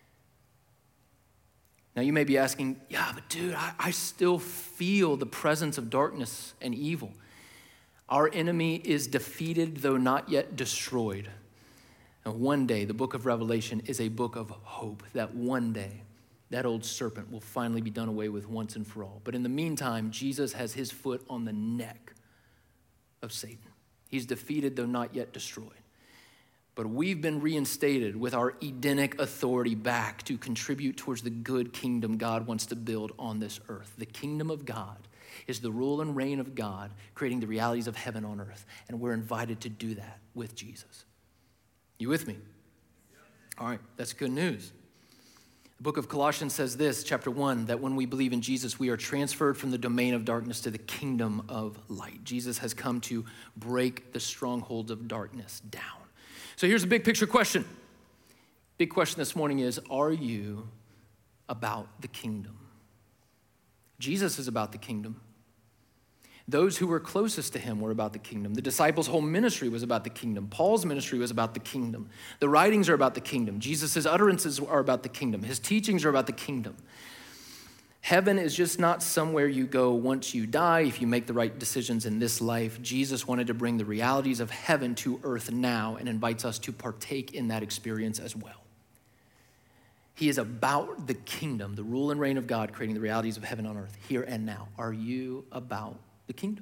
[SPEAKER 1] Now you may be asking, yeah, but dude, I, I still feel the presence of darkness and evil. Our enemy is defeated, though not yet destroyed. And one day, the book of Revelation is a book of hope that one day, that old serpent will finally be done away with once and for all. But in the meantime, Jesus has his foot on the neck of Satan. He's defeated, though not yet destroyed. But we've been reinstated with our Edenic authority back to contribute towards the good kingdom God wants to build on this earth. The kingdom of God is the rule and reign of God, creating the realities of heaven on earth. And we're invited to do that with Jesus. You with me? All right, that's good news. The book of Colossians says this, chapter one, that when we believe in Jesus, we are transferred from the domain of darkness to the kingdom of light. Jesus has come to break the strongholds of darkness down. So here's a big picture question. Big question this morning is, are you about the kingdom? Jesus is about the kingdom. Those who were closest to him were about the kingdom. The disciples' whole ministry was about the kingdom. Paul's ministry was about the kingdom. The writings are about the kingdom. Jesus' utterances are about the kingdom. His teachings are about the kingdom. Heaven is just not somewhere you go once you die if you make the right decisions in this life. Jesus wanted to bring the realities of heaven to earth now and invites us to partake in that experience as well. He is about the kingdom, the rule and reign of God, creating the realities of heaven on earth, here and now. Are you about the kingdom?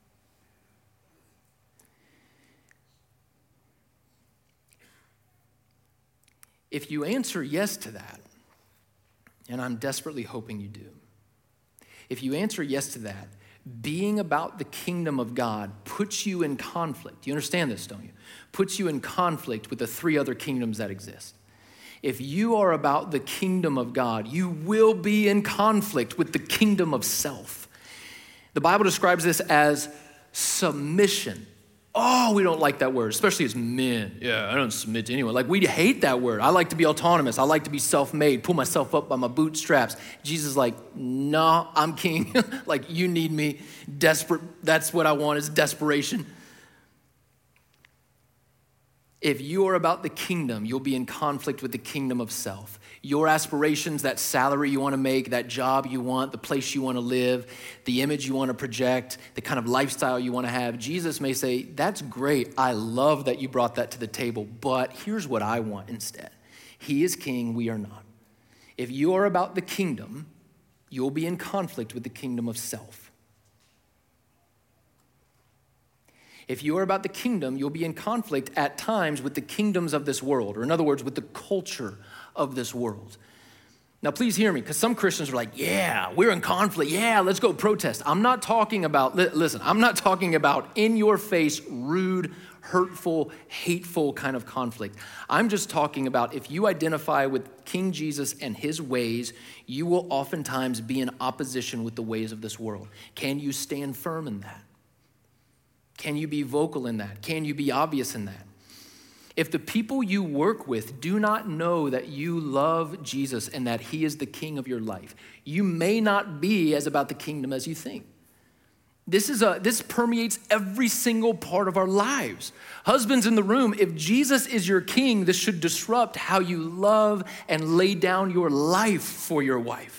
[SPEAKER 1] If you answer yes to that, and I'm desperately hoping you do, if you answer yes to that, being about the kingdom of God puts you in conflict. You understand this, don't you? Puts you in conflict with the three other kingdoms that exist. If you are about the kingdom of God, you will be in conflict with the kingdom of self. The Bible describes this as submission. Oh, we don't like that word, especially as men. Yeah, I don't submit to anyone. Like, we hate that word. I like to be autonomous. I like to be self-made, pull myself up by my bootstraps. Jesus is like, no, I'm king. Like, you need me. Desperate. That's what I want, is desperation. If you are about the kingdom, you'll be in conflict with the kingdom of self. Your aspirations, that salary you want to make, that job you want, the place you want to live, the image you want to project, the kind of lifestyle you want to have. Jesus may say, that's great. I love that you brought that to the table, but here's what I want instead. He is king, we are not. If you are about the kingdom, you'll be in conflict with the kingdom of self. If you are about the kingdom, you'll be in conflict at times with the kingdoms of this world, or in other words, with the culture of this world. Now, please hear me, because some Christians are like, yeah, we're in conflict. Yeah, let's go protest. I'm not talking about, listen, I'm not talking about in your face, rude, hurtful, hateful kind of conflict. I'm just talking about if you identify with King Jesus and his ways, you will oftentimes be in opposition with the ways of this world. Can you stand firm in that? Can you be vocal in that? Can you be obvious in that? If the people you work with do not know that you love Jesus and that he is the king of your life, you may not be as about the kingdom as you think. This is a this permeates every single part of our lives. Husbands in the room, if Jesus is your king, this should disrupt how you love and lay down your life for your wife.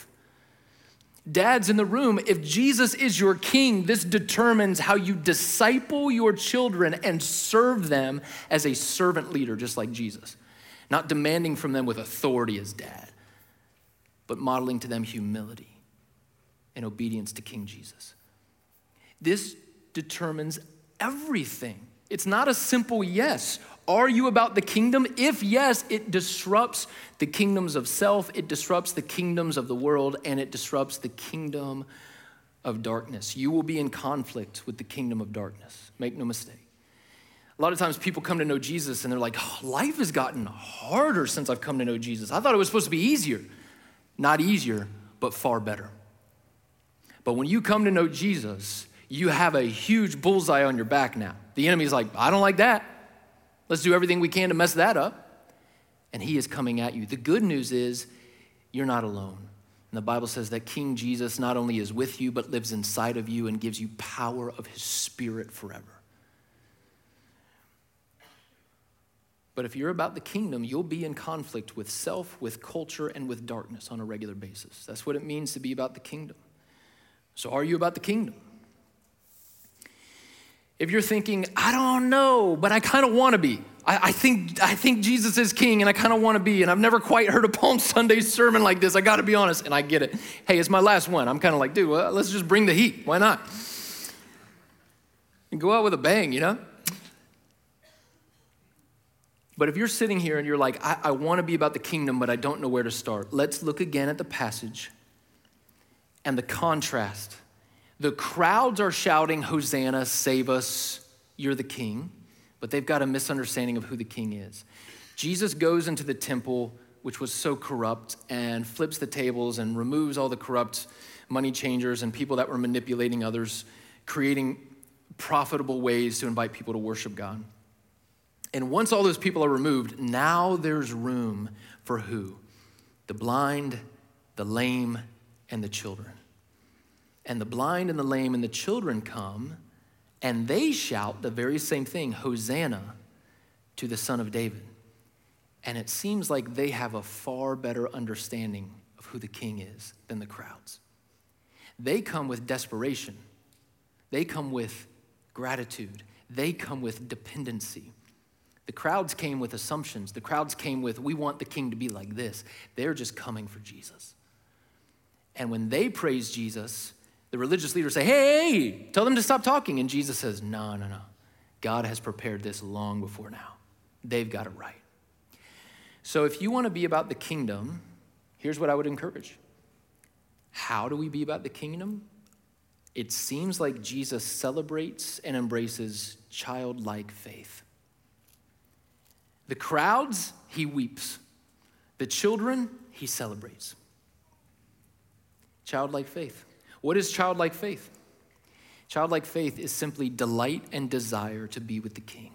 [SPEAKER 1] Dads in the room, if Jesus is your king, this determines how you disciple your children and serve them as a servant leader, just like Jesus. Not demanding from them with authority as dad, but modeling to them humility and obedience to King Jesus. This determines everything. It's not a simple yes. Are you about the kingdom? If yes, it disrupts the kingdoms of self, it disrupts the kingdoms of the world, and it disrupts the kingdom of darkness. You will be in conflict with the kingdom of darkness. Make no mistake. A lot of times people come to know Jesus and they're like, oh, life has gotten harder since I've come to know Jesus. I thought it was supposed to be easier. Not easier, but far better. But when you come to know Jesus, you have a huge bullseye on your back now. The enemy's like, I don't like that. Let's do everything we can to mess that up. And he is coming at you. The good news is you're not alone. And the Bible says that King Jesus not only is with you, but lives inside of you and gives you power of his Spirit forever. But if you're about the kingdom, you'll be in conflict with self, with culture, and with darkness on a regular basis. That's what it means to be about the kingdom. So are you about the kingdom? If you're thinking, I don't know, but I kind of want to be. I, I think I think Jesus is king, and I kind of want to be, and I've never quite heard a Palm Sunday sermon like this. I got to be honest, and I get it. Hey, it's my last one. I'm kind of like, dude, well, let's just bring the heat. Why not? And go out with a bang, you know? But if you're sitting here and you're like, I, I want to be about the kingdom, but I don't know where to start, let's look again at the passage and the contrast. The crowds are shouting, Hosanna, save us, you're the king, but they've got a misunderstanding of who the king is. Jesus goes into the temple, which was so corrupt, and flips the tables and removes all the corrupt money changers and people that were manipulating others, creating profitable ways to invite people to worship God. And once all those people are removed, now there's room for who? The blind, the lame, and the children. And the blind and the lame and the children come, and they shout the very same thing, Hosanna to the Son of David. And it seems like they have a far better understanding of who the king is than the crowds. They come with desperation. They come with gratitude. They come with dependency. The crowds came with assumptions. The crowds came with, we want the king to be like this. They're just coming for Jesus. And when they praise Jesus, the religious leaders say, hey, hey, tell them to stop talking. And Jesus says, no, no, no. God has prepared this long before now. They've got it right. So if you want to be about the kingdom, here's what I would encourage. How do we be about the kingdom? It seems like Jesus celebrates and embraces childlike faith. The crowds, he weeps. The children, he celebrates. Childlike faith. What is childlike faith? Childlike faith is simply delight and desire to be with the king.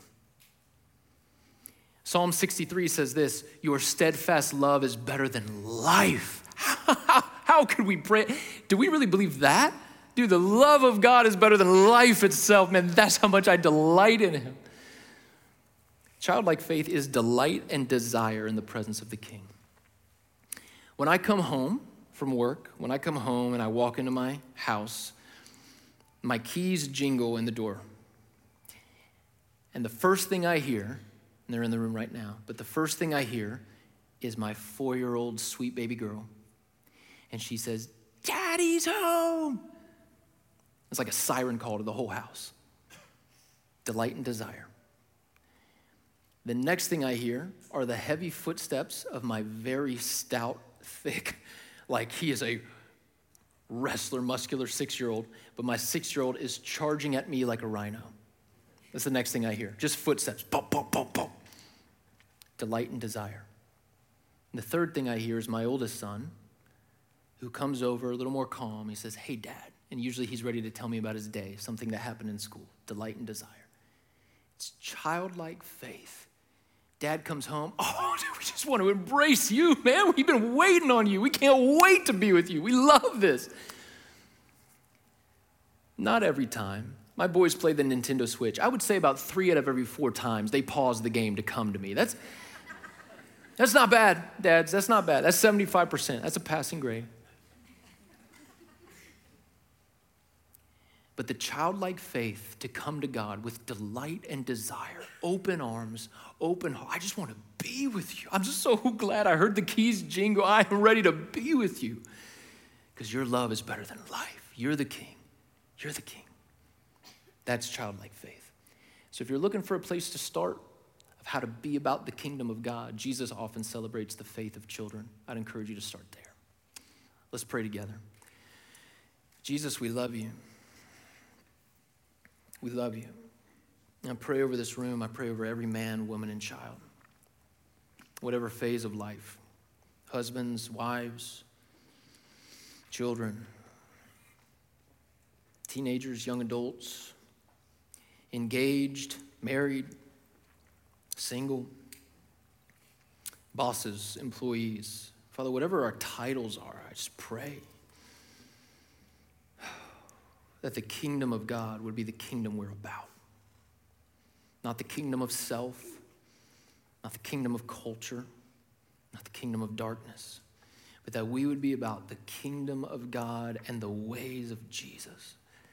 [SPEAKER 1] Psalm sixty-three says this, your steadfast love is better than life. How could we pray? Do we really believe that? Dude, the love of God is better than life itself. Man, that's how much I delight in him. Childlike faith is delight and desire in the presence of the king. When I come home from work, when I come home and I walk into my house, my keys jingle in the door. And the first thing I hear, and they're in the room right now, but the first thing I hear is my four-year-old sweet baby girl. And she says, Daddy's home. It's like a siren call to the whole house. Delight and desire. The next thing I hear are the heavy footsteps of my very stout, thick, like he is a wrestler, muscular six-year-old, but my six-year-old is charging at me like a rhino. That's the next thing I hear. Just footsteps. Bump, bump, bump, bump. Delight and desire. And the third thing I hear is my oldest son, who comes over a little more calm. He says, hey, Dad. And usually he's ready to tell me about his day, something that happened in school. Delight and desire. It's childlike faith. Dad comes home. Oh, dude, we just want to embrace you, man. We've been waiting on you. We can't wait to be with you. We love this. Not every time. My boys play the Nintendo Switch. I would say about three out of every four times they pause the game to come to me. That's, that's not bad, dads. That's not bad. That's seventy-five percent. That's a passing grade. But the childlike faith to come to God with delight and desire, open arms, open heart. I just want to be with you. I'm just so glad I heard the keys jingle. I am ready to be with you because your love is better than life. You're the king. You're the king. That's childlike faith. So if you're looking for a place to start of how to be about the kingdom of God, Jesus often celebrates the faith of children. I'd encourage you to start there. Let's pray together. Jesus, we love you. We love you. And I pray over this room. I pray over every man, woman, and child. Whatever phase of life. Husbands, wives, children, teenagers, young adults, engaged, married, single, bosses, employees. Father, whatever our titles are, I just pray that the kingdom of God would be the kingdom we're about. Not the kingdom of self, not the kingdom of culture, not the kingdom of darkness, but that we would be about the kingdom of God and the ways of Jesus.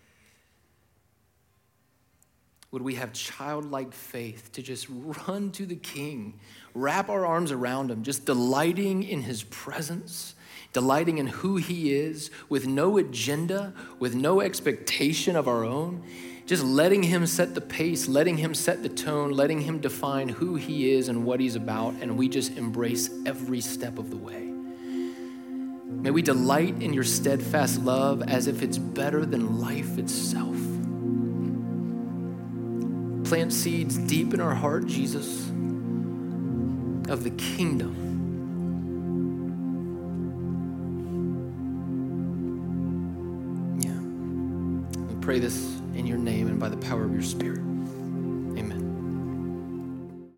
[SPEAKER 1] Would we have childlike faith to just run to the King, wrap our arms around him, just delighting in his presence, delighting in who he is with no agenda, with no expectation of our own, just letting him set the pace, letting him set the tone, letting him define who he is and what he's about, and we just embrace every step of the way. May we delight in your steadfast love as if it's better than life itself. Plant seeds deep in our heart, Jesus, of the kingdom. Yeah. We pray this in your name and by the power of your Spirit.